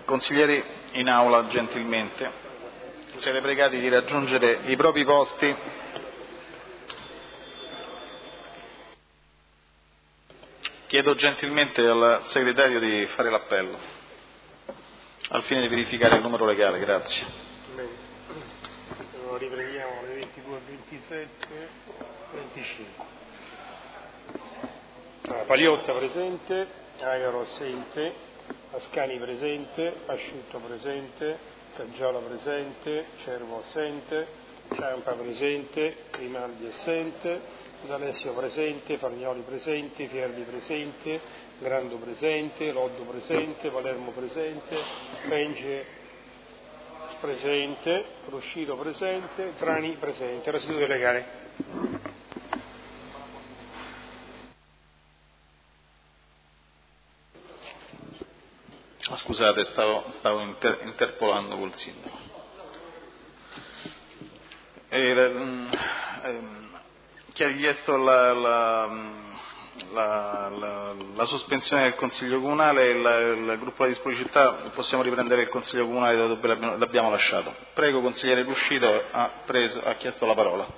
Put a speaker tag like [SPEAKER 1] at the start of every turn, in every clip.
[SPEAKER 1] Consiglieri in aula, gentilmente, siete pregati di raggiungere i propri posti. Chiedo gentilmente al segretario di fare l'appello, al fine di verificare il numero legale. Grazie.
[SPEAKER 2] Bene. Allora, riprendiamo le 22 e 27, 25. Paliotta presente, Agaro assente, Ascani presente, Asciutto presente, Caggiola presente, Cervo assente, Ciampa presente, Grimaldi assente, D'Alessio presente, Fargnoli presente, Fierli presente, Grando presente, Loddo presente, Palermo presente, Penge presente, Ruscito presente, Trani presente. La seduta è legale.
[SPEAKER 1] Scusate, stavo interpolando col sindaco. Chi ha richiesto la sospensione del Consiglio Comunale, il gruppo della disponibilità, possiamo riprendere il Consiglio Comunale da dove l'abbiamo lasciato. Prego, consigliere Ruscito, ha chiesto la parola.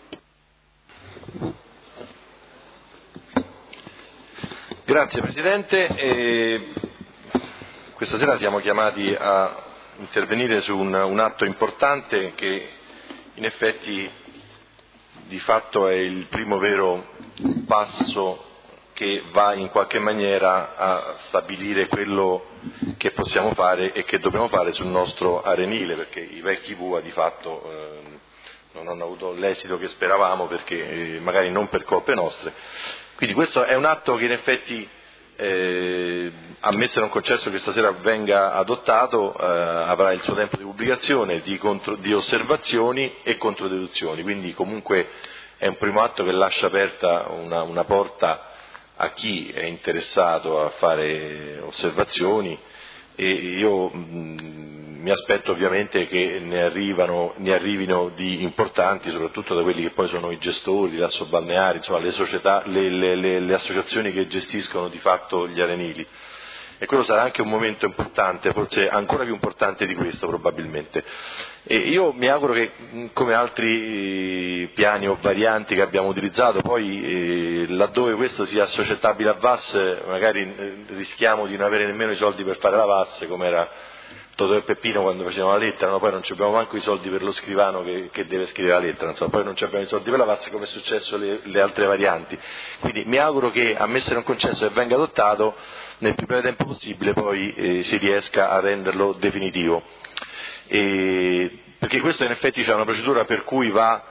[SPEAKER 3] Grazie Presidente. Questa sera siamo chiamati a intervenire su un atto importante che in effetti di fatto è il primo vero passo che va in qualche maniera a stabilire quello che possiamo fare e che dobbiamo fare sul nostro arenile, perché i vecchi VUA di fatto non hanno avuto l'esito che speravamo, perché magari non per colpe nostre. Quindi questo è un atto che in effetti ammesso e non concesso che stasera venga adottato, avrà il suo tempo di pubblicazione, di osservazioni e controdeduzioni, quindi comunque è un primo atto che lascia aperta una porta a chi è interessato a fare osservazioni, e io mi aspetto ovviamente che ne arrivino di importanti, soprattutto da quelli che poi sono i gestori, le assobalneari, insomma le società, le associazioni che gestiscono di fatto gli arenili. E quello sarà anche un momento importante, forse ancora più importante di questo probabilmente. E io mi auguro che, come altri piani o varianti che abbiamo utilizzato, poi laddove questo sia assoggettabile a VAS, magari rischiamo di non avere nemmeno i soldi per fare la VAS, come era Totò e Peppino quando facevano la lettera, no? Poi non abbiamo manco i soldi per lo scrivano che deve scrivere la lettera, insomma, poi non abbiamo i soldi per la VAS, come è successo le altre varianti. Quindi mi auguro che, ammesso e non concesso, che venga adottato nel più breve tempo possibile, poi si riesca a renderlo definitivo. Perché questo in effetti c'è una procedura per cui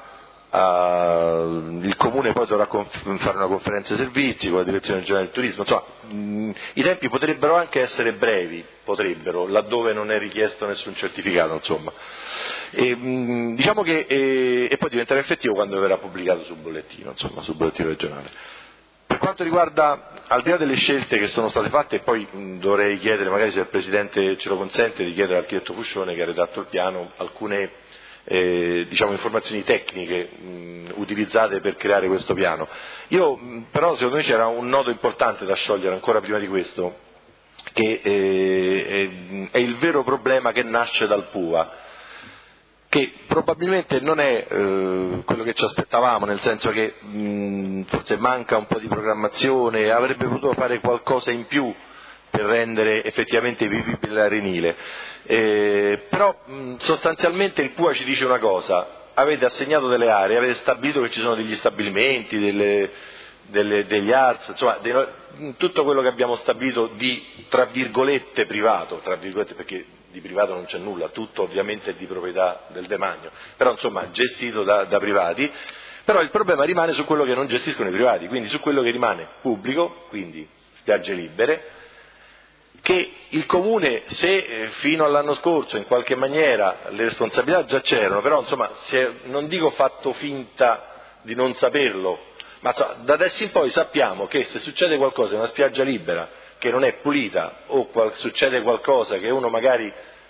[SPEAKER 3] il Comune poi dovrà fare una conferenza dei servizi con la Direzione Generale del Turismo, insomma i tempi potrebbero anche essere brevi, laddove non è richiesto nessun certificato, insomma. Diciamo che e poi diventerà effettivo quando verrà pubblicato sul bollettino, insomma, sul bollettino regionale. Per quanto riguarda, al di là delle scelte che sono state fatte, e poi dovrei chiedere, magari se il Presidente ce lo consente, di chiedere all'architetto Fuscione, che ha redatto il piano, alcune informazioni tecniche utilizzate per creare questo piano. Però secondo me c'era un nodo importante da sciogliere ancora prima di questo, che è il vero problema che nasce dal PUA, che probabilmente non è quello che ci aspettavamo, nel senso che forse manca un po' di programmazione, avrebbe potuto fare qualcosa in più per rendere effettivamente vivibile l'arenile. Però sostanzialmente il PUA ci dice una cosa: avete assegnato delle aree, avete stabilito che ci sono degli stabilimenti, degli ARS, insomma tutto quello che abbiamo stabilito di, tra virgolette, privato, perché di privato non c'è nulla, tutto ovviamente è di proprietà del demanio, però insomma gestito da privati. Però il problema rimane su quello che non gestiscono i privati, quindi su quello che rimane pubblico, quindi spiagge libere, che il Comune, se fino all'anno scorso in qualche maniera le responsabilità già c'erano, però insomma non dico fatto finta di non saperlo, ma da adesso in poi sappiamo che se succede qualcosa in una spiaggia libera che non è pulita, o succede qualcosa che uno magari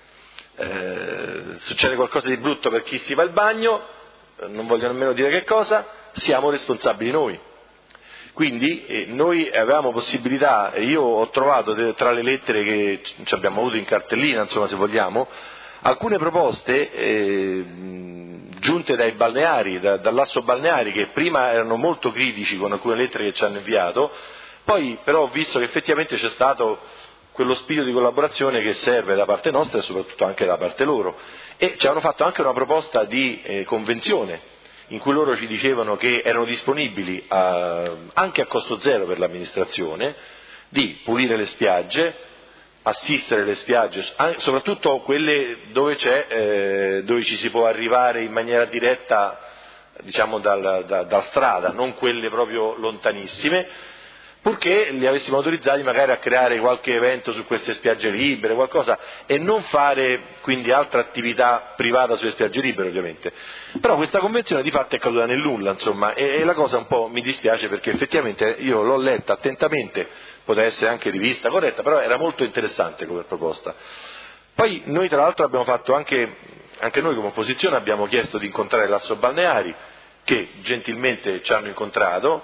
[SPEAKER 3] succede qualcosa di brutto per chi si va al bagno, non voglio nemmeno dire che cosa, siamo responsabili noi. Quindi noi avevamo possibilità, e io ho trovato tra le lettere che ci abbiamo avuto in cartellina, insomma, se vogliamo, alcune proposte giunte dai balneari, dall'asso balneari, che prima erano molto critici con alcune lettere che ci hanno inviato, poi però ho visto che effettivamente c'è stato quello spirito di collaborazione che serve da parte nostra e soprattutto anche da parte loro, e ci hanno fatto anche una proposta di convenzione in cui loro ci dicevano che erano disponibili anche a costo zero per l'amministrazione di pulire le spiagge, assistere le spiagge, soprattutto quelle dove ci si può arrivare in maniera diretta, diciamo, dalla strada, non quelle proprio lontanissime, purché li avessimo autorizzati magari a creare qualche evento su queste spiagge libere, qualcosa, e non fare quindi altra attività privata sulle spiagge libere, ovviamente. Però questa convenzione di fatto è caduta nel nulla, insomma, e la cosa un po' mi dispiace, perché effettivamente io l'ho letta attentamente, poteva essere anche rivista corretta, però era molto interessante come proposta. Poi noi tra l'altro abbiamo fatto anche noi come opposizione abbiamo chiesto di incontrare l'Asso Balneari, che gentilmente ci hanno incontrato,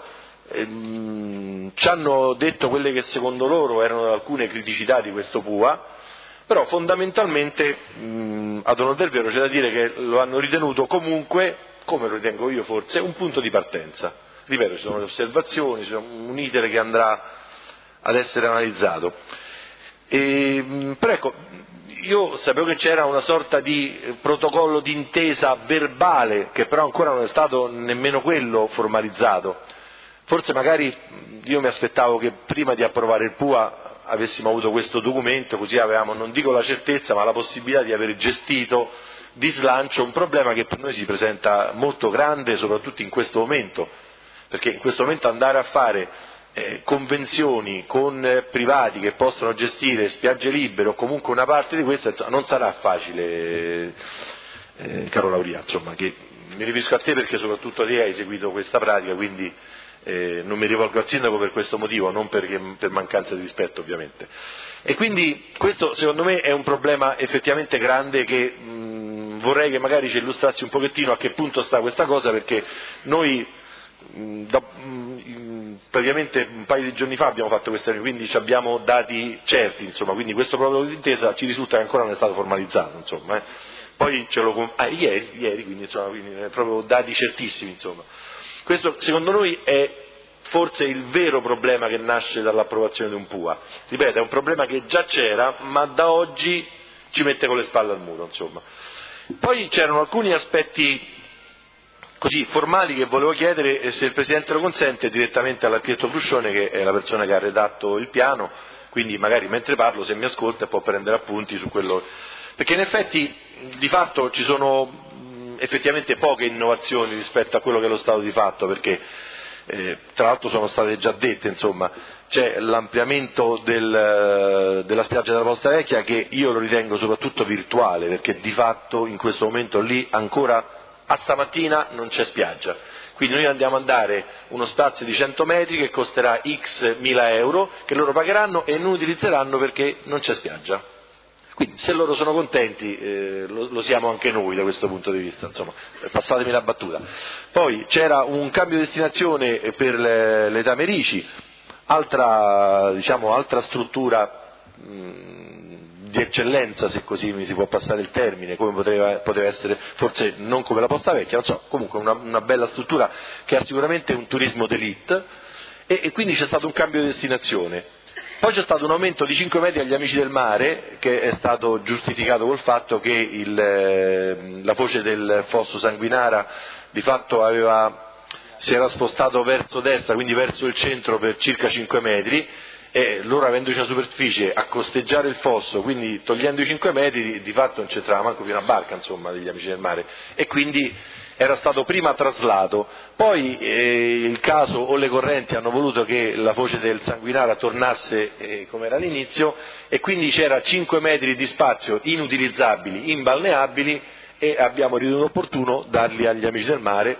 [SPEAKER 3] ci hanno detto quelle che secondo loro erano alcune criticità di questo PUA, però fondamentalmente ad onor del vero c'è da dire che lo hanno ritenuto comunque, come lo ritengo io forse, un punto di partenza. Ripeto, ci sono le osservazioni, c'è un iter che andrà ad essere analizzato. Però ecco, io sapevo che c'era una sorta di protocollo d'intesa verbale, che però ancora non è stato nemmeno quello formalizzato. Forse magari io mi aspettavo che prima di approvare il PUA avessimo avuto questo documento, così avevamo, non dico la certezza, ma la possibilità di aver gestito di slancio un problema che per noi si presenta molto grande, soprattutto in questo momento, perché in questo momento andare a fare convenzioni con privati che possono gestire spiagge libere o comunque una parte di queste non sarà facile, caro Lauria, insomma, che mi riferisco a te perché soprattutto te hai seguito questa pratica, quindi non mi rivolgo al sindaco per questo motivo, non per mancanza di rispetto ovviamente. E quindi questo secondo me è un problema effettivamente grande che vorrei che magari ci illustrassi un pochettino a che punto sta questa cosa, perché noi praticamente un paio di giorni fa abbiamo fatto questa riunione, quindi abbiamo dati certi, insomma, quindi questo protocollo d'intesa ci risulta che ancora non è stato formalizzato, insomma, poi ce lo ieri, quindi insomma, quindi proprio dati certissimi, insomma. Questo secondo noi è forse il vero problema che nasce dall'approvazione di un PUA. Ripeto, è un problema che già c'era, ma da oggi ci mette con le spalle al muro, insomma. Poi c'erano alcuni aspetti così formali che volevo chiedere, e se il Presidente lo consente, direttamente all'architetto Fruscione, che è la persona che ha redatto il piano, quindi magari mentre parlo, se mi ascolta, può prendere appunti su quello. Perché in effetti, di fatto, ci sono effettivamente poche innovazioni rispetto a quello che è lo stato di fatto, perché tra l'altro sono state già dette, insomma, c'è l'ampliamento della spiaggia della Posta Vecchia, che io lo ritengo soprattutto virtuale, perché di fatto in questo momento lì ancora a stamattina non c'è spiaggia, quindi noi andiamo a dare uno spazio di 100 metri che costerà x 1000 euro, che loro pagheranno e non utilizzeranno perché non c'è spiaggia. Quindi se loro sono contenti lo siamo anche noi da questo punto di vista, insomma, passatemi la battuta. Poi c'era un cambio di destinazione per le Tamerici, altra struttura di eccellenza, se così mi si può passare il termine, come poteva essere, forse non come la Posta Vecchia, non so, comunque una bella struttura che ha sicuramente un turismo d'élite, e quindi c'è stato un cambio di destinazione. Poi c'è stato un aumento di 5 metri agli Amici del Mare, che è stato giustificato col fatto che la foce del fosso Sanguinara di fatto si era spostato verso destra, quindi verso il centro, per circa 5 metri, e loro, avendoci una superficie a costeggiare il fosso, quindi togliendo i 5 metri, di fatto non c'entrava manco più una barca, insomma, degli Amici del Mare, e quindi era stato prima traslato, poi il caso o le correnti hanno voluto che la foce del Sanguinara tornasse come era all'inizio, e quindi c'era 5 metri di spazio inutilizzabili, imbalneabili, e abbiamo ritenuto opportuno darli agli Amici del Mare,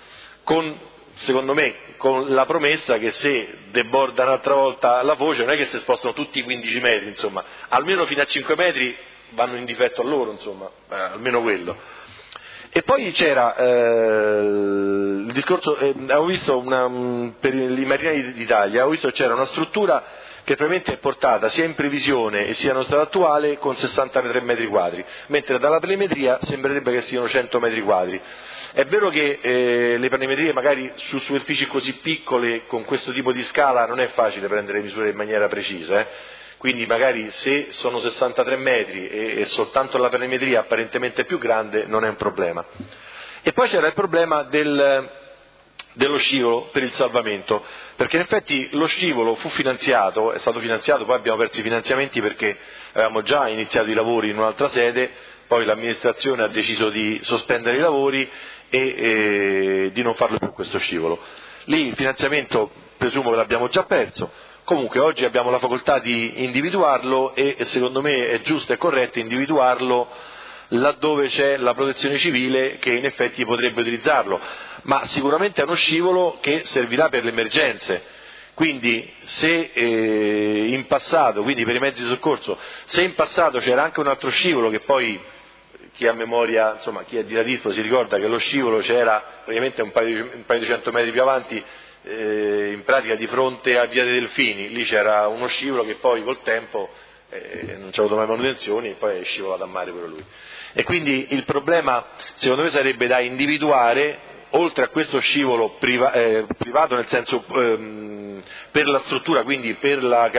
[SPEAKER 3] secondo me con la promessa che se deborda un'altra volta la foce non è che si spostano tutti i 15 metri, insomma, almeno fino a 5 metri vanno in difetto a loro, insomma, almeno quello. E poi c'era il discorso, avevo visto per i marinai d'Italia, avevo visto che c'era una struttura che probabilmente è portata sia in previsione e sia allo stato attuale con 63 metri quadri, mentre dalla planimetria sembrerebbe che siano 100 metri quadri. È vero che le planimetrie magari su superfici così piccole, con questo tipo di scala, non è facile prendere misure in maniera precisa, quindi magari se sono 63 metri e soltanto la planimetria apparentemente più grande non è un problema. E poi c'era il problema dello scivolo per il salvamento, perché in effetti lo scivolo fu finanziato, è stato finanziato, poi abbiamo perso i finanziamenti perché avevamo già iniziato i lavori in un'altra sede, poi l'amministrazione ha deciso di sospendere i lavori e di non farlo più questo scivolo. Lì il finanziamento presumo che l'abbiamo già perso. Comunque oggi abbiamo la facoltà di individuarlo e secondo me è giusto e corretto individuarlo laddove c'è la protezione civile che in effetti potrebbe utilizzarlo, ma sicuramente è uno scivolo che servirà per le emergenze. Quindi se in passato, quindi per i mezzi di soccorso, se in passato c'era anche un altro scivolo che poi chi ha memoria, insomma chi è di Ladispro si ricorda che lo scivolo c'era praticamente un paio di 100 metri più avanti, in pratica di fronte a Via dei Delfini, lì c'era uno scivolo che poi col tempo non c'è avuto mai manutenzioni e poi è scivolato a mare pure lui. E quindi il problema secondo me sarebbe da individuare, oltre a questo scivolo privato nel senso per la struttura, quindi per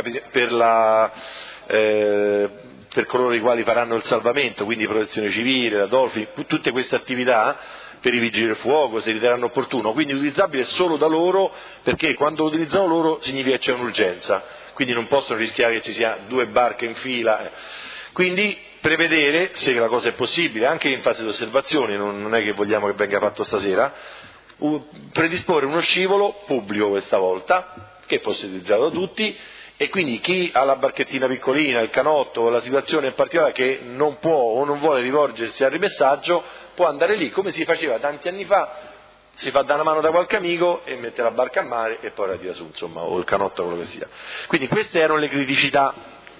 [SPEAKER 3] coloro i quali faranno il salvamento, quindi protezione civile, la Dolfi, tutte queste attività per i vigili del fuoco se riterranno opportuno, quindi utilizzabile solo da loro, perché quando lo utilizzano loro significa che c'è un'urgenza, quindi non possono rischiare che ci sia 2 barche in fila. Quindi prevedere, se la cosa è possibile, anche in fase di osservazione, non è che vogliamo che venga fatto stasera, predisporre uno scivolo pubblico questa volta, che fosse utilizzato da tutti, e quindi chi ha la barchettina piccolina, il canotto o la situazione in particolare che non può o non vuole rivolgersi al rimessaggio, può andare lì come si faceva tanti anni fa, si fa da una mano da qualche amico e mette la barca a mare e poi la tira su, insomma, o il canotto, quello che sia. Quindi queste erano le criticità,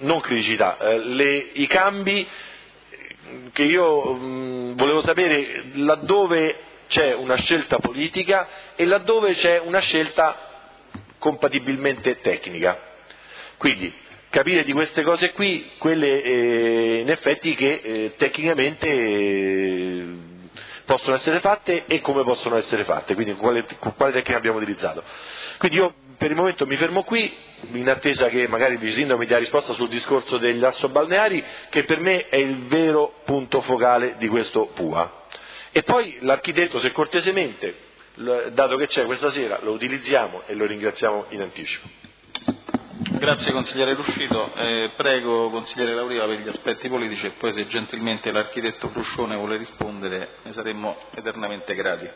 [SPEAKER 3] i cambi che io volevo sapere laddove c'è una scelta politica e laddove c'è una scelta compatibilmente tecnica. Quindi capire di queste cose qui, quelle in effetti che tecnicamente possono essere fatte e come possono essere fatte, quindi quale tecnica abbiamo utilizzato. Quindi io per il momento mi fermo qui, in attesa che magari il vice sindaco mi dia risposta sul discorso degli assobalneari, che per me è il vero punto focale di questo PUA. E poi l'architetto, se cortesemente, dato che c'è questa sera, lo utilizziamo e lo ringraziamo in anticipo.
[SPEAKER 1] Grazie consigliere Ruscito, prego consigliere Lauriva per gli aspetti politici e poi se gentilmente l'architetto Fruscione vuole rispondere ne saremmo eternamente grati.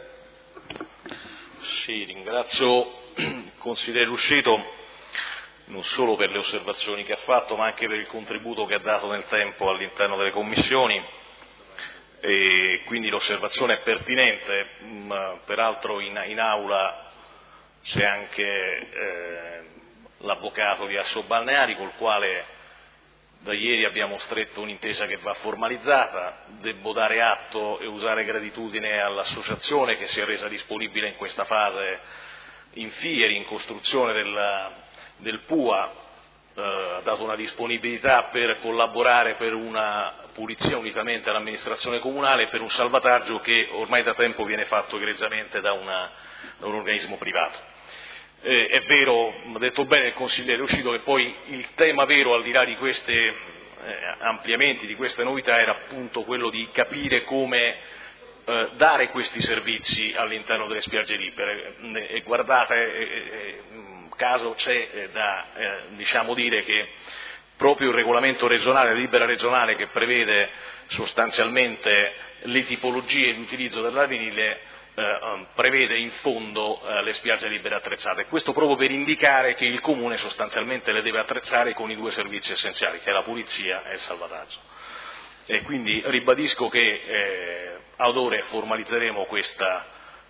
[SPEAKER 4] Sì, ringrazio il consigliere Ruscito non solo per le osservazioni che ha fatto ma anche per il contributo che ha dato nel tempo all'interno delle commissioni e quindi l'osservazione è pertinente, peraltro in aula c'è anche l'avvocato di Assobalneari col quale da ieri abbiamo stretto un'intesa che va formalizzata. Devo dare atto e usare gratitudine all'associazione che si è resa disponibile in questa fase in fieri, in costruzione del PUA, ha dato una disponibilità per collaborare per una pulizia unitamente all'amministrazione comunale e per un salvataggio che ormai da tempo viene fatto egregiamente da un organismo privato. È vero, ha detto bene il consigliere Uscito, che poi il tema vero, al di là di questi ampliamenti, di queste novità, era appunto quello di capire come dare questi servizi all'interno delle spiagge libere. E guardate, caso c'è da dire che proprio il regolamento regionale, la delibera regionale che prevede sostanzialmente le tipologie di utilizzo dell'arenile, prevede in fondo le spiagge libere attrezzate, questo proprio per indicare che il Comune sostanzialmente le deve attrezzare con i 2 servizi essenziali, che è la pulizia e il salvataggio. E quindi ribadisco che ad ore formalizzeremo questa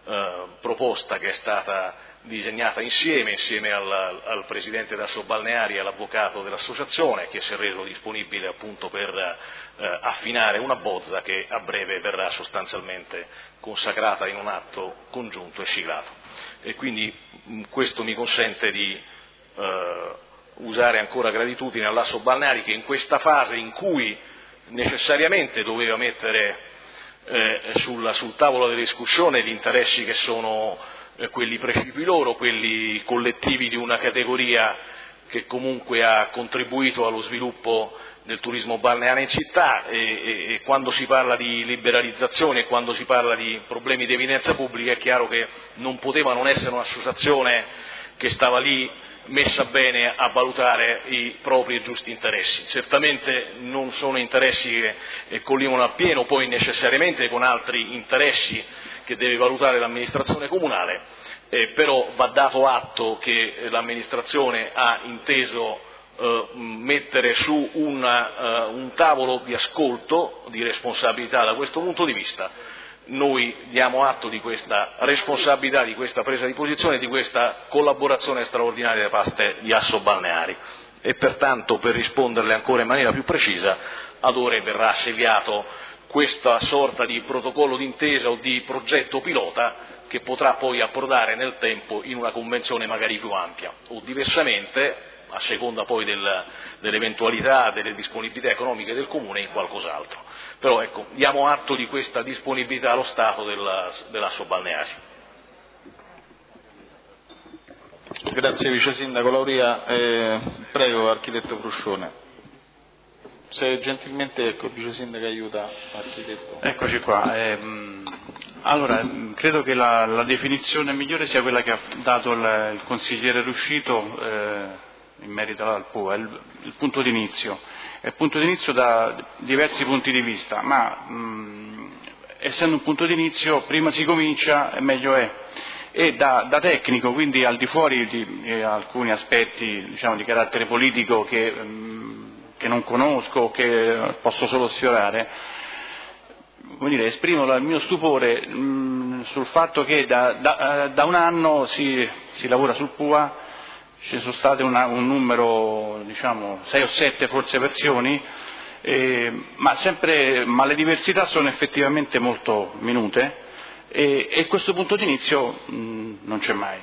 [SPEAKER 4] proposta che è stata disegnata insieme al Presidente d'Assobalneari e all'Avvocato dell'Associazione, che si è reso disponibile appunto per affinare una bozza che a breve verrà sostanzialmente consacrata in un atto congiunto e siglato. E quindi questo mi consente di usare ancora gratitudine all'Assobalneari, che in questa fase in cui necessariamente doveva mettere sul tavolo della discussione gli interessi che sono quelli precipui loro, quelli collettivi di una categoria che comunque ha contribuito allo sviluppo del turismo balneare in città, e quando si parla di liberalizzazione e quando si parla di problemi di evidenza pubblica è chiaro che non poteva non essere un'associazione che stava lì messa bene a valutare i propri e giusti interessi. Certamente non sono interessi che collimano appieno poi necessariamente con altri interessi che deve valutare l'amministrazione comunale, però va dato atto che l'amministrazione ha inteso mettere su un tavolo di ascolto, di responsabilità da questo punto di vista. Noi diamo atto di questa responsabilità, di questa presa di posizione, di questa collaborazione straordinaria da parte di Assobalneari, e pertanto, per risponderle ancora in maniera più precisa, ad ore verrà seviato questa sorta di protocollo d'intesa o di progetto pilota che potrà poi approdare nel tempo in una convenzione magari più ampia, o diversamente, a seconda poi dell'eventualità, delle disponibilità economiche del Comune, in qualcos'altro. Però ecco, diamo atto di questa disponibilità allo Stato dell'Assobalneari.
[SPEAKER 1] Grazie Vice Sindaco Lauria. Prego Architetto Fruscione. Se gentilmente Vice Sindaco aiuta Architetto.
[SPEAKER 5] Eccoci qua. Allora, credo che la definizione migliore sia quella che ha dato il consigliere Ruscito in merito al PUA, il punto d'inizio. È il punto d'inizio da diversi punti di vista, ma essendo un punto d'inizio, prima si comincia e meglio è. E da tecnico, quindi al di fuori di alcuni aspetti, diciamo, di carattere politico che non conosco, che posso solo sfiorare, esprimo il mio stupore sul fatto che da un anno si lavora sul PUA. Ci sono state un numero, 6 o 7 forse versioni, ma le diversità sono effettivamente molto minute, e questo punto d'inizio non c'è mai.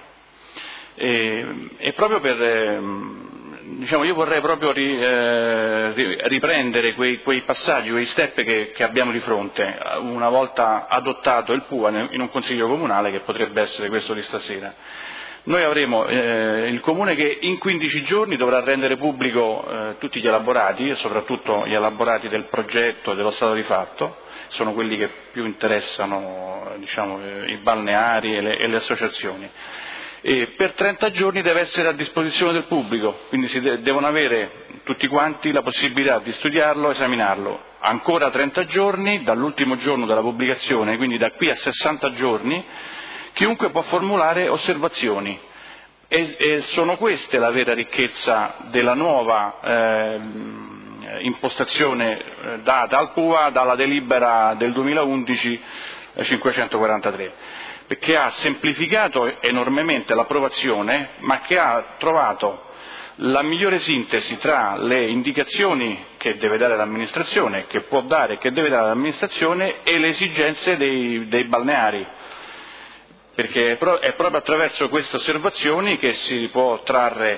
[SPEAKER 5] E proprio io vorrei proprio riprendere quei passaggi, quei step che abbiamo di fronte una volta adottato il PUA in un consiglio comunale, che potrebbe essere questo di stasera. Noi avremo il Comune che in 15 giorni dovrà rendere pubblico tutti gli elaborati, e soprattutto gli elaborati del progetto e dello stato di fatto, sono quelli che più interessano i balneari e le associazioni. E per 30 giorni deve essere a disposizione del pubblico, quindi devono avere tutti quanti la possibilità di studiarlo, esaminarlo. Ancora 30 giorni dall'ultimo giorno della pubblicazione, quindi da qui a 60 giorni, chiunque può formulare osservazioni, e sono queste la vera ricchezza della nuova impostazione data al PUA dalla delibera del 2011 543, perché ha semplificato enormemente l'approvazione, ma che ha trovato la migliore sintesi tra le indicazioni che deve dare l'amministrazione, che può dare e che deve dare l'amministrazione, e le esigenze dei balneari. Perché è proprio attraverso queste osservazioni che si può trarre,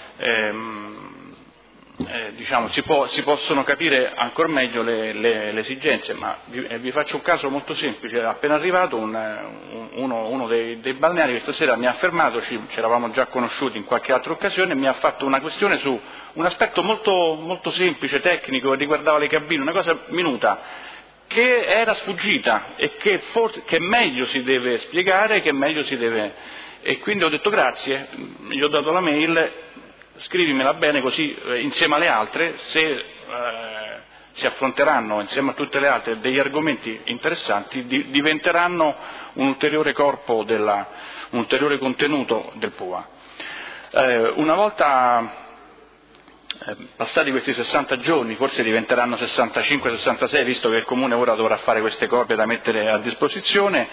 [SPEAKER 5] si possono capire ancora meglio le esigenze. Ma vi faccio un caso molto semplice. È appena arrivato uno dei balneari che stasera mi ha fermato, ci eravamo già conosciuti in qualche altra occasione, e mi ha fatto una questione su un aspetto molto, molto semplice, tecnico, che riguardava le cabine, una cosa minuta, che era sfuggita e che meglio si deve spiegare, che meglio si deve. E quindi ho detto grazie, gli ho dato la mail, scrivimela bene, così insieme alle altre, se si affronteranno insieme a tutte le altre degli argomenti interessanti, diventeranno un ulteriore corpo, un ulteriore contenuto del PUA. Una volta passati questi 60 giorni, forse diventeranno 65-66, visto che il Comune ora dovrà fare queste copie da mettere a disposizione,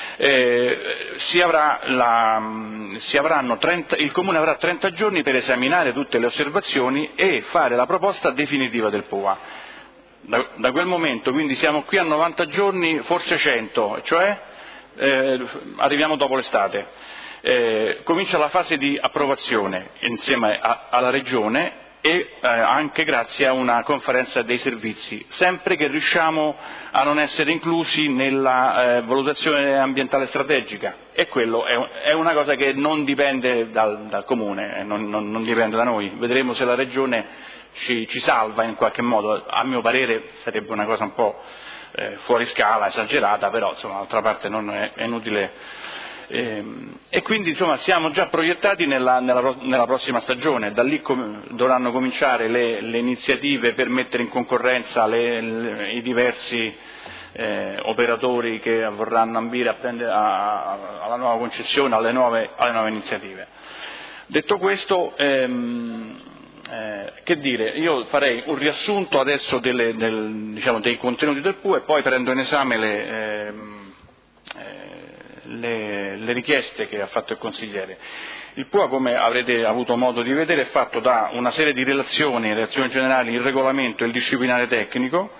[SPEAKER 5] il Comune avrà 30 giorni per esaminare tutte le osservazioni e fare la proposta definitiva del PUA. Da quel momento, quindi siamo qui a 90 giorni, forse 100, cioè arriviamo dopo l'estate. Comincia la fase di approvazione insieme alla Regione e anche grazie a una conferenza dei servizi, sempre che riusciamo a non essere inclusi nella valutazione ambientale strategica, e quello è una cosa che non dipende dal Comune, non dipende da noi. Vedremo se la Regione ci salva in qualche modo. A mio parere sarebbe una cosa un po' fuori scala, esagerata, però insomma d'altra parte non è inutile. E quindi insomma siamo già proiettati nella prossima stagione. Da lì dovranno cominciare le iniziative per mettere in concorrenza i diversi operatori che vorranno ambire alla nuova concessione, alle nuove iniziative. Detto questo, che dire, io farei un riassunto adesso dei contenuti del PUA e poi prendo in esame le richieste che ha fatto il consigliere. Il PUA, come avrete avuto modo di vedere, è fatto da una serie di relazioni generali, il regolamento e il disciplinare tecnico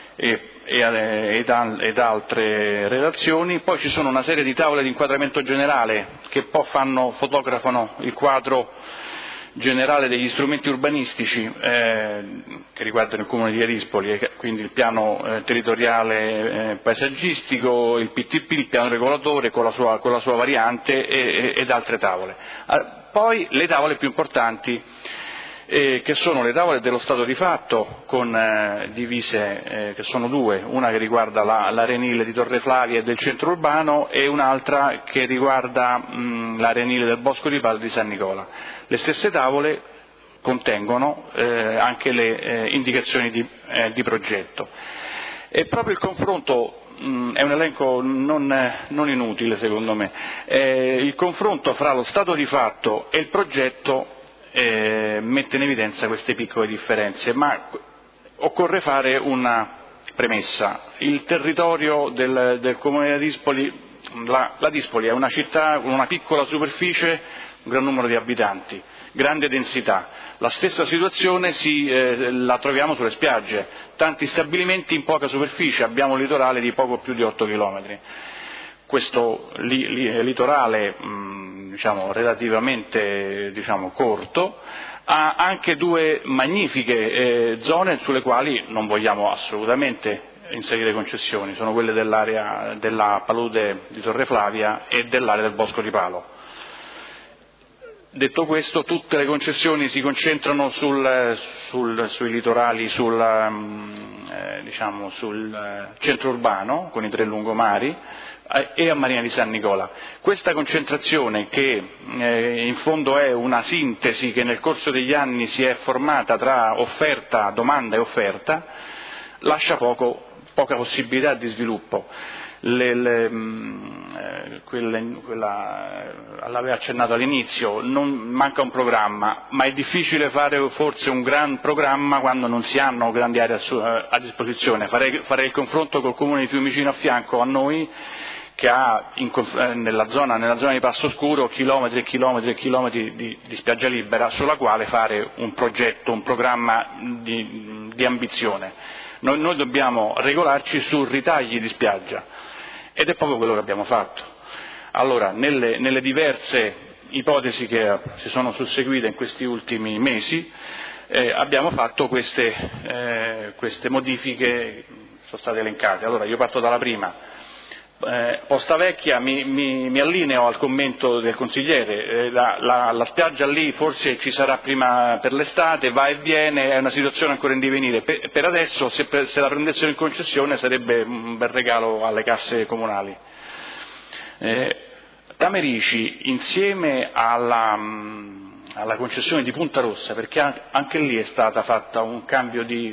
[SPEAKER 5] ed altre relazioni. Poi ci sono una serie di tavole di inquadramento generale che poi fotografano il quadro generale degli strumenti urbanistici che riguardano il Comune di Erispoli, quindi il piano territoriale paesaggistico, il PTP, il piano regolatore con la sua variante ed altre tavole. Poi le tavole più importanti, che sono le tavole dello stato di fatto, divise, che sono due, una che riguarda l'arenile di Torre Flavia e del centro urbano e un'altra che riguarda l'arenile del Bosco di Palo di San Nicola. Le stesse tavole contengono anche le indicazioni di progetto. E proprio il confronto è un elenco non inutile secondo me, il confronto fra lo stato di fatto e il progetto mette in evidenza queste piccole differenze, ma occorre fare una premessa. Il territorio del Comune di Dispoli, la Dispoli è una città con una piccola superficie, un gran numero di abitanti, grande densità. La stessa situazione la troviamo sulle spiagge, tanti stabilimenti in poca superficie, abbiamo un litorale di poco più di 8 chilometri. Questo litorale relativamente corto ha anche due magnifiche zone sulle quali non vogliamo assolutamente inserire concessioni, sono quelle dell'area della palude di Torre Flavia e dell'area del Bosco di Palo. Detto questo, tutte le concessioni si concentrano sui litorali, sul centro urbano con i 3 lungomari e a Marina di San Nicola. Questa concentrazione, che in fondo è una sintesi che nel corso degli anni si è formata tra domanda e offerta, lascia poca possibilità di sviluppo. L'aveva accennato all'inizio, manca un programma, ma è difficile fare forse un gran programma quando non si hanno grandi aree a disposizione. Farei il confronto col Comune di Fiumicino a fianco a noi, che ha nella zona di Passo Scuro chilometri e chilometri e chilometri di spiaggia libera sulla quale fare un progetto, un programma di ambizione. Noi dobbiamo regolarci su ritagli di spiaggia ed è proprio quello che abbiamo fatto. Allora, nelle diverse ipotesi che si sono susseguite in questi ultimi mesi abbiamo fatto queste modifiche, sono state elencate. Allora, io parto dalla prima. Posta Vecchia, mi allineo al commento del consigliere, la spiaggia lì forse ci sarà prima per l'estate, va e viene, è una situazione ancora in divenire. Per adesso, se la prendessero in concessione, sarebbe un bel regalo alle casse comunali. Tamerici, insieme alla concessione di Punta Rossa, perché anche lì è stata fatta un cambio di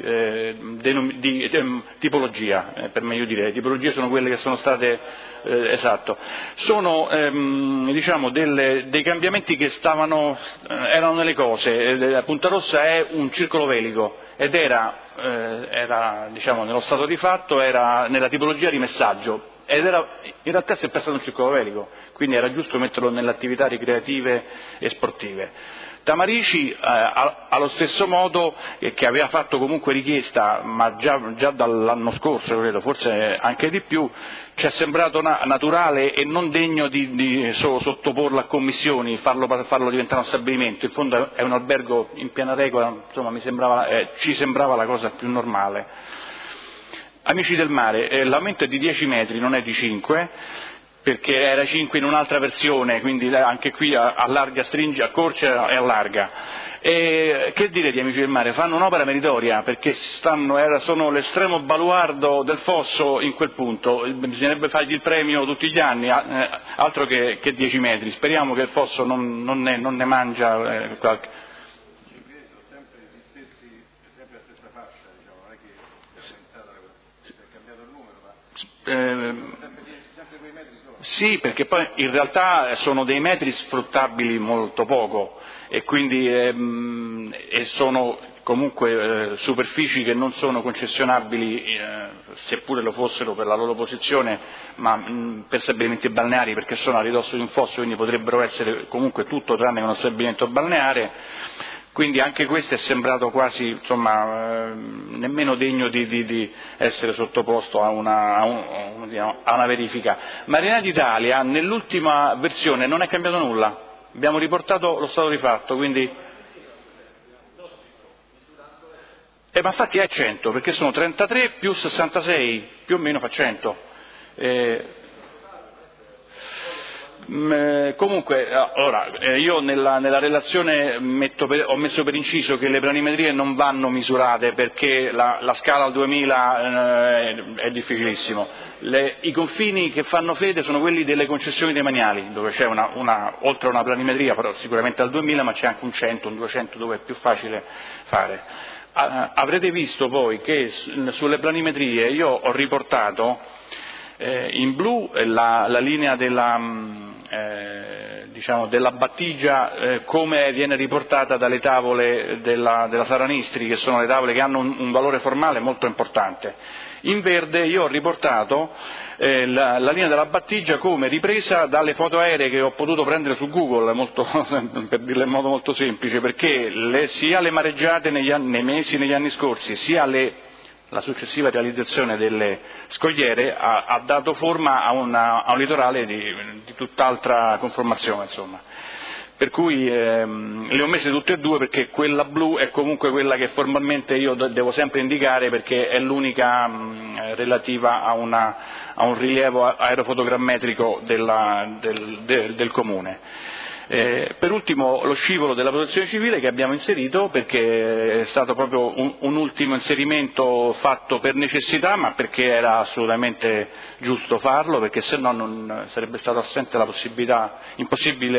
[SPEAKER 5] tipologia, per meglio dire. Le tipologie sono quelle che sono state, esatto, sono diciamo dei cambiamenti che erano nelle cose. Punta Rossa è un circolo velico ed era diciamo nello stato di fatto, era nella tipologia di messaggio. Ed era in realtà è sempre stato un circolo velico, quindi era giusto metterlo nelle attività ricreative e sportive. Tamarici allo stesso modo, che aveva fatto comunque richiesta, ma già dall'anno scorso credo, forse anche di più, ci è sembrato naturale e non degno di sottoporlo a commissioni, farlo diventare un stabilimento. In fondo è un albergo in piena regola, insomma ci sembrava la cosa più normale. Amici del mare, l'aumento è di 10 metri, non è di 5, perché era 5 in un'altra versione, quindi anche qui allarga, stringe, accorcia e allarga. E che dire di Amici del Mare? Fanno un'opera meritoria, perché sono l'estremo baluardo del fosso in quel punto, bisognerebbe fargli il premio tutti gli anni, altro che 10 metri. Speriamo che il fosso non ne mangia qualche... Sì, perché poi in realtà sono dei metri sfruttabili molto poco e quindi sono comunque superfici che non sono concessionabili, seppure lo fossero per la loro posizione, ma per stabilimenti balneari, perché sono a ridosso di un fosso, quindi potrebbero essere comunque tutto tranne che uno stabilimento balneare. Quindi anche questo è sembrato quasi, insomma, nemmeno degno di essere sottoposto a una verifica. Marinai d'Italia nell'ultima versione non è cambiato nulla, abbiamo riportato lo stato di fatto, quindi... ma infatti è 100, perché sono 33 più 66, più o meno fa 100. Comunque, allora, io nella relazione ho messo per inciso che le planimetrie non vanno misurate perché la scala al 2000 è difficilissimo. I confini che fanno fede sono quelli delle concessioni demaniali, dove c'è oltre a una planimetria, però sicuramente al 2000, ma c'è anche un 100, un 200 dove è più facile fare. Avrete visto poi che sulle planimetrie io ho riportato in blu la linea della battigia come viene riportata dalle tavole della Saranistri, che sono le tavole che hanno un valore formale molto importante. In verde io ho riportato la linea della battigia come ripresa dalle foto aeree che ho potuto prendere su Google, per dirla in modo molto semplice, perché sia le mareggiate negli anni scorsi, sia la successiva realizzazione delle scogliere ha dato forma a un litorale di tutt'altra conformazione, insomma. Per cui le ho messe tutte e due, perché quella blu è comunque quella che formalmente io devo sempre indicare, perché è l'unica relativa a un rilievo aerofotogrammetrico del comune. Per ultimo lo scivolo della protezione civile che abbiamo inserito, perché è stato proprio un ultimo inserimento fatto per necessità, ma perché era assolutamente giusto farlo, perché se no non sarebbe stata assente impossibile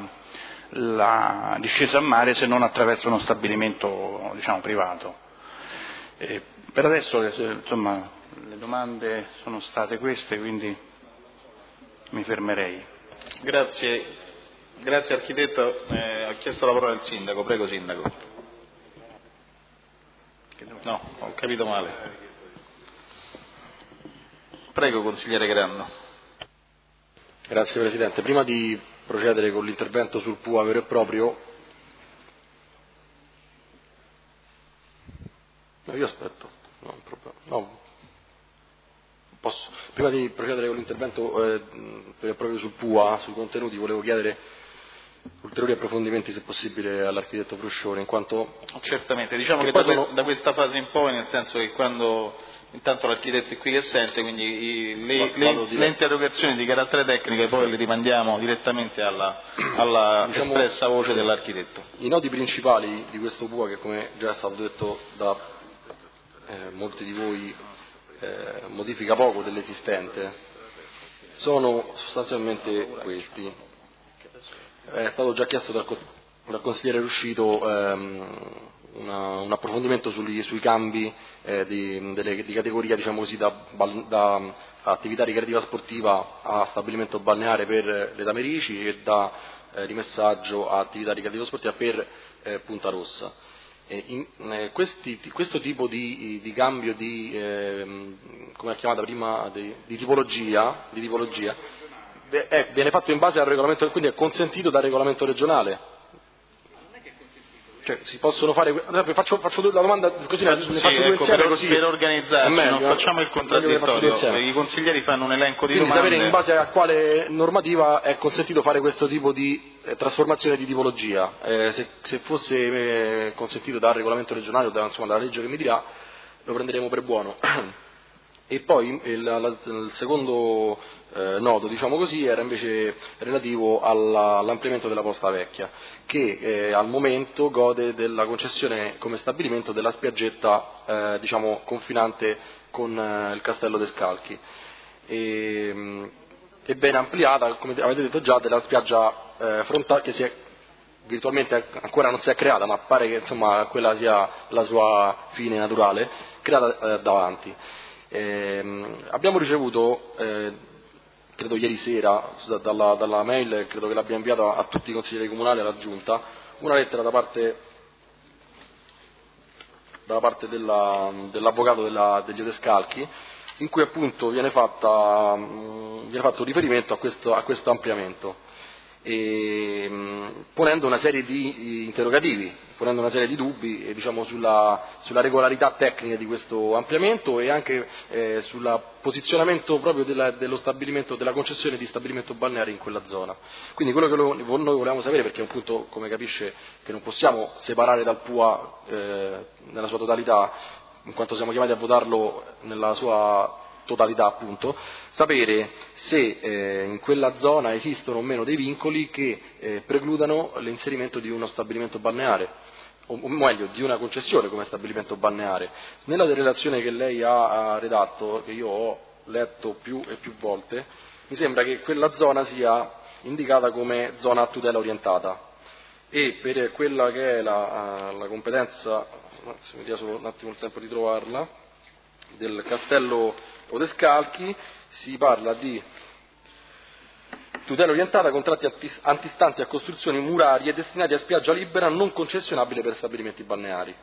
[SPEAKER 5] la discesa a mare se non attraverso uno stabilimento, diciamo, privato. Per adesso insomma le domande sono state queste, quindi mi fermerei.
[SPEAKER 1] Grazie architetto, ha chiesto la parola il sindaco, prego sindaco. No, ho capito male. Prego consigliere Granno.
[SPEAKER 3] Grazie Presidente. Prima di procedere con l'intervento sul PUA vero e proprio, io aspetto, posso. Prima di procedere con l'intervento vero e proprio sul PUA, sui contenuti, volevo chiedere ulteriori approfondimenti, se possibile, all'architetto Fruscione, in quanto...
[SPEAKER 1] Certamente, diciamo che da questa fase in poi, nel senso che quando intanto l'architetto è qui che sente, quindi le interrogazioni di carattere tecnico poi le rimandiamo direttamente alla espressa voce dell'architetto.
[SPEAKER 3] I nodi principali di questo PUA, che come già è stato detto da molti di voi modifica poco dell'esistente, sono sostanzialmente questi. È stato già chiesto dal
[SPEAKER 6] dal consigliere Ruscito un approfondimento sui cambi di categoria, diciamo così, da attività ricreativa sportiva a stabilimento balneare per le Tamerici e da rimessaggio a attività ricreativa sportiva per Punta Rossa. Questo tipo di cambio come è chiamata prima, di tipologia viene fatto in base al regolamento, quindi è consentito dal regolamento regionale. Cioè, si possono fare, faccio la domanda così,
[SPEAKER 1] per organizzarci, non facciamo il contraddittorio, i consiglieri fanno un elenco di domande.
[SPEAKER 6] Quindi sapere in base a quale normativa è consentito fare questo tipo di trasformazione di tipologia, se fosse consentito dal regolamento regionale o dalla legge che mi dirà, lo prenderemo per buono. E poi il secondo nodo, diciamo così, era invece relativo all'ampliamento della Posta Vecchia, che al momento gode della concessione come stabilimento della spiaggetta diciamo confinante con il Castello Descalchi, e ben ampliata, come avete detto già, della spiaggia frontale, che virtualmente ancora non si è creata, ma pare che insomma quella sia la sua fine naturale, creata davanti. Abbiamo ricevuto, credo ieri sera, dalla mail, credo che l'abbia inviata a tutti i consiglieri comunali e alla Giunta, una lettera da parte dell'avvocato degli Odescalchi, in cui appunto viene fatto riferimento a questo ampliamento, e ponendo una serie di interrogativi, ponendo una serie di dubbi diciamo sulla regolarità tecnica di questo ampliamento e anche sul posizionamento proprio dello stabilimento, della concessione di stabilimento balneare in quella zona. Quindi quello che noi volevamo sapere, perché è un punto, come capisce, che non possiamo separare dal PUA nella sua totalità, in quanto siamo chiamati a votarlo nella sua totalità, appunto, sapere se in quella zona esistono o meno dei vincoli che precludano l'inserimento di uno stabilimento balneare, o meglio di una concessione come stabilimento balneare. Nella relazione che lei ha redatto, che io ho letto più e più volte, mi sembra che quella zona sia indicata come zona a tutela orientata, e per quella che è la competenza, se mi dia solo un attimo il tempo di trovarla, del Castello Odescalchi, si parla di tutela orientata, contratti antistanti a costruzioni murarie destinati a spiaggia libera non concessionabile per stabilimenti balneari.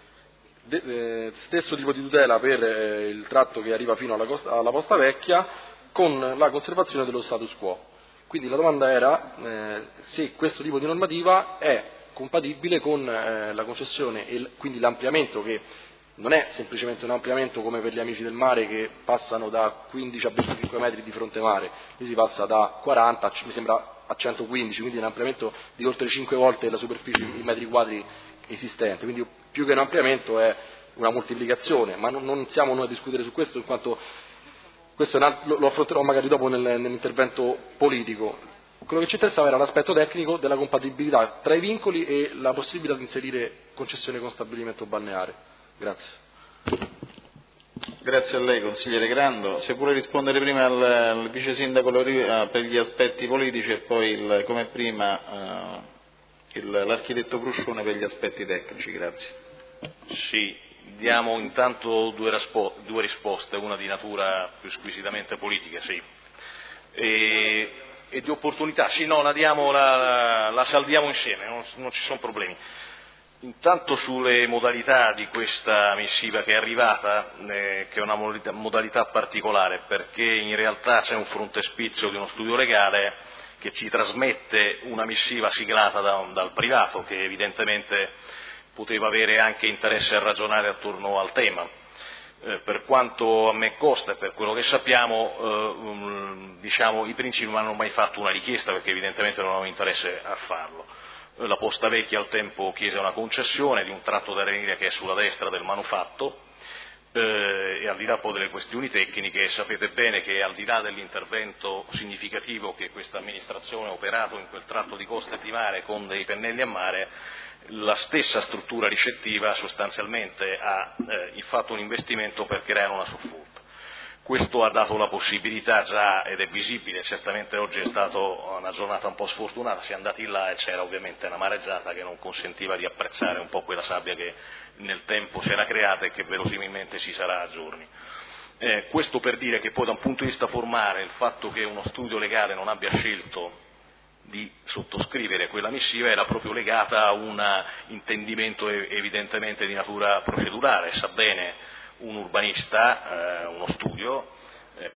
[SPEAKER 6] Stesso tipo di tutela per il tratto che arriva fino alla Posta Vecchia, con la conservazione dello status quo. Quindi la domanda era se questo tipo di normativa è compatibile con la concessione e quindi l'ampliamento, che non è semplicemente un ampliamento come per gli amici del mare che passano da 15 a 25 metri di fronte mare, lì si passa da 40 mi sembra a 115, quindi un ampliamento di oltre 5 volte la superficie in metri quadri esistente, quindi più che un ampliamento è una moltiplicazione, ma non siamo noi a discutere su questo, in quanto questo lo affronterò magari dopo nell'intervento politico. Quello che ci interessava era l'aspetto tecnico della compatibilità tra i vincoli e la possibilità di inserire concessione con stabilimento balneare. Grazie.
[SPEAKER 1] Grazie a lei, consigliere Grando. Se vuole rispondere prima al vice sindaco per gli aspetti politici e poi, come prima, l'architetto Bruscione per gli aspetti tecnici. Grazie.
[SPEAKER 4] Sì, diamo intanto due risposte, una di natura più squisitamente politica, sì, e di opportunità. Sì, no, la salviamo insieme, non ci sono problemi. Intanto sulle modalità di questa missiva che è arrivata, che è una modalità particolare, perché in realtà c'è un frontespizio di uno studio legale che ci trasmette una missiva siglata dal privato, che evidentemente poteva avere anche interesse a ragionare attorno al tema. Per quanto a me costa e per quello che sappiamo, diciamo, i principi non hanno mai fatto una richiesta, perché evidentemente non avevano interesse a farlo. La Posta Vecchia al tempo chiese una concessione di un tratto d'arenile che è sulla destra del manufatto, e al di là poi delle questioni tecniche, sapete bene che al di là dell'intervento significativo che questa amministrazione ha operato in quel tratto di costa e di mare con dei pennelli a mare, la stessa struttura ricettiva sostanzialmente ha fatto un investimento per creare una soffutta. Questo ha dato la possibilità già, ed è visibile, certamente oggi è stata una giornata un po' sfortunata, si è andati là e c'era ovviamente una mareggiata che non consentiva di apprezzare un po' quella sabbia che nel tempo si era creata e che verosimilmente ci sarà a giorni. Questo per dire che poi da un punto di vista formale il fatto che uno studio legale non abbia scelto di sottoscrivere quella missiva era proprio legata a un intendimento evidentemente di natura procedurale. Sa bene un urbanista, uno studio,